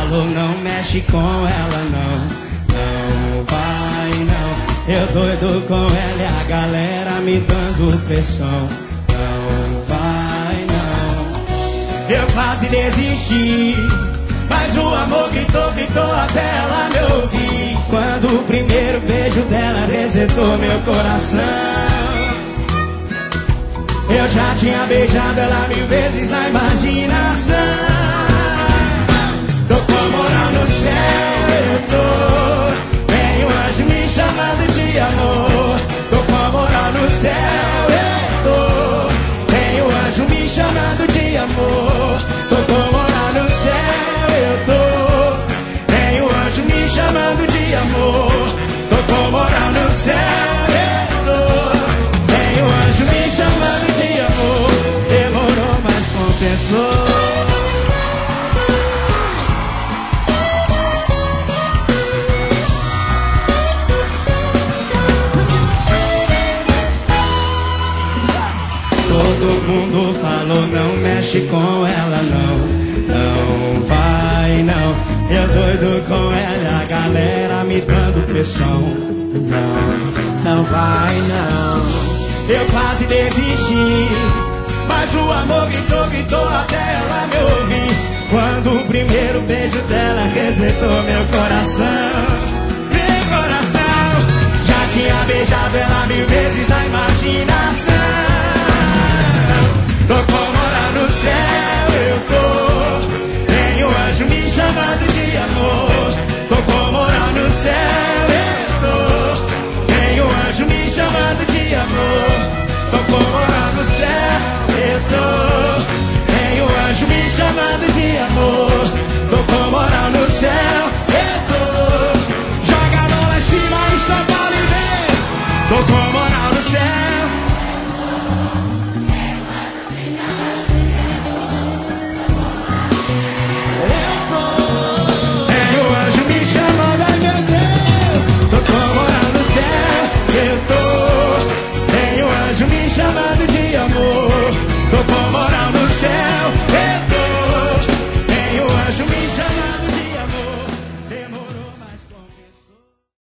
falou não mexe com ela não, não vai não. Eu doido com ela e a galera me dando pressão, não vai não. Eu quase desisti, mas o amor gritou, gritou até ela me ouvir. Quando o primeiro beijo dela resetou meu coração. Eu já tinha beijado ela 1000 vezes na imaginação. Tô com moral no céu, eu tô. Tem um anjo me chamando de amor. Tô com moral no céu, eu tô. Tem um anjo me chamando de amor. Tô com moral no céu, eu tô. Tem um anjo me chamando de amor. Tô com moral no céu, eu tô. Tem um anjo me chamando de amor. Demorou, mas compensou. Todo mundo falou não mexe com ela não, não vai não. Eu doido com ela, a galera me dando pressão, não, não vai não. Eu quase desisti, mas o amor gritou, gritou até ela me ouvir. Quando o primeiro beijo dela resetou meu coração. Meu coração. Já tinha beijado ela 1000 vezes na imaginação. Tô com moral no céu, eu tô. Tem um anjo me chamando de amor. Tô com moral no céu.